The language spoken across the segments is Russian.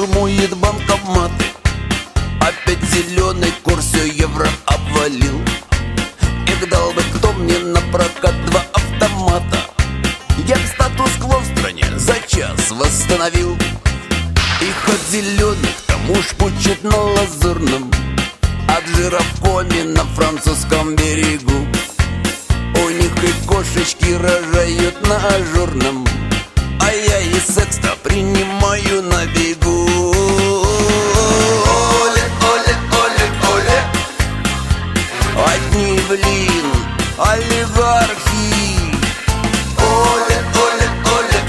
штурмует банкоматы. Опять зеленый курс, все евро обвалил. Эх, дал бы кто мне на прокат 2 автомата. Я б статус-кво в стране за час восстановил. Их от зеленых там уж пучит на Лазурном, от жира в коме на французском берегу. У них и кошечки рожают на Ажурном, а я и секс-то принимаю на бегу. Оле, оле, оле, оле, одни, блин, олигархи. Оле, оле, оле,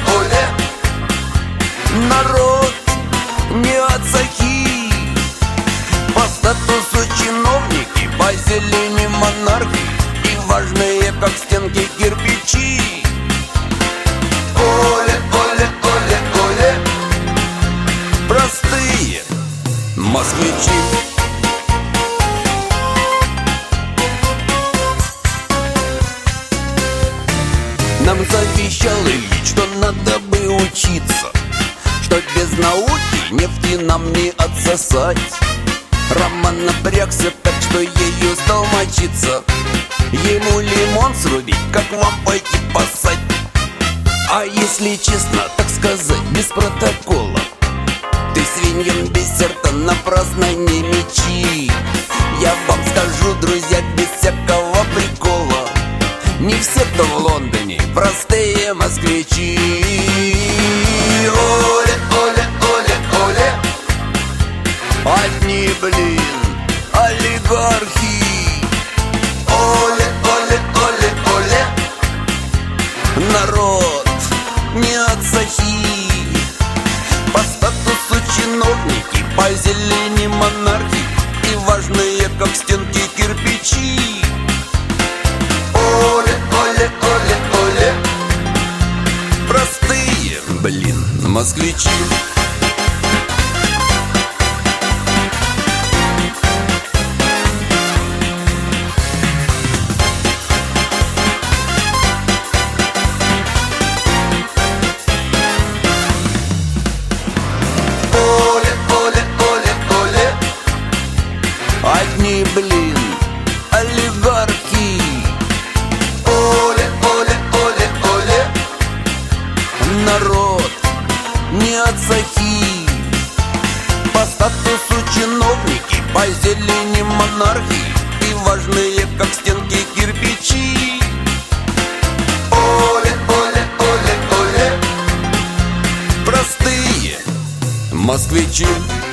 оле, народ не отсохи. По статусу чиновники, по зелени монархи, и важные, как стенки, кирпичи. Оле, оле, оле, оле, простые москвичи. Нам завещал Ильич, что надо бы учиться, что без науки нефти нам не отсосать. Роман напрягся так, что ею стал мочиться. Ему лимон срубить, как вам пойти поссать? А если честно, так сказать, без протокола, ты свиньям бисер-то напрасно не мечи. Я вам скажу, друзья, без всякого прикола, не все, кто в Лондоне, простые москвичи. Оле, оле, оле, оле, одни, блин, олигархи. Оле, оле, оле, оле, народ не отсохи. По статусу чиновники, по зелени монархи, и важные, как стенки, кирпичи. Оле, оле, оле, оле, простые, блин, москвичи. Одни, блин, олигархи. Оле, оле, оле, оле, народ не отсохи. По статусу чиновники, по зелени монархи, и важные, как стенки, кирпичи. Оле, оле, оле, оле, простые москвичи.